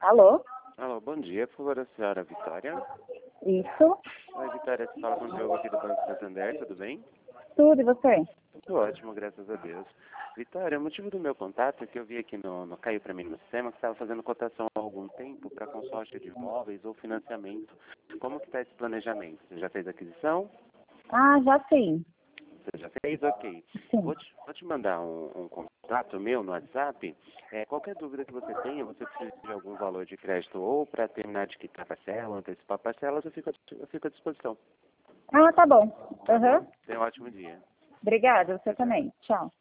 Alô? Alô, bom dia, por favor, a senhora Vitória. Isso? Oi, Vitória, você fala com o Diogo aqui do Banco Santander, tudo bem? Tudo, e você? Tudo ótimo, graças a Deus. Vitória, o motivo do meu contato é que eu vi aqui caiu para mim no sistema que estava fazendo cotação há algum tempo para consórcio de imóveis ou financiamento. Como que está esse planejamento? Você já fez aquisição? Ah, já sim. Você já fez? Ok. Sim. Vou te mandar um contato meu no WhatsApp. Qualquer dúvida que você tenha, você precisa de algum valor de crédito ou para terminar de quitar a parcela, antecipar a parcela, eu fico à disposição. Ah, tá bom. Tá Aham. bom? Tenha um ótimo dia. Obrigada, você Tchau, tchau. também. Tchau.